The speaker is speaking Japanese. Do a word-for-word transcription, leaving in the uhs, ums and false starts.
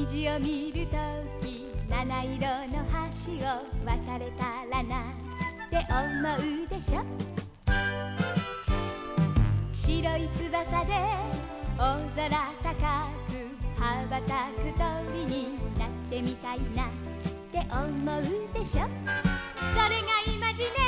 虹を見るとき七色の橋を渡れたらなって思うでしょ。白い翼で大空高く羽ばたく鳥になってみたいなって思うでしょ。それがイマジネ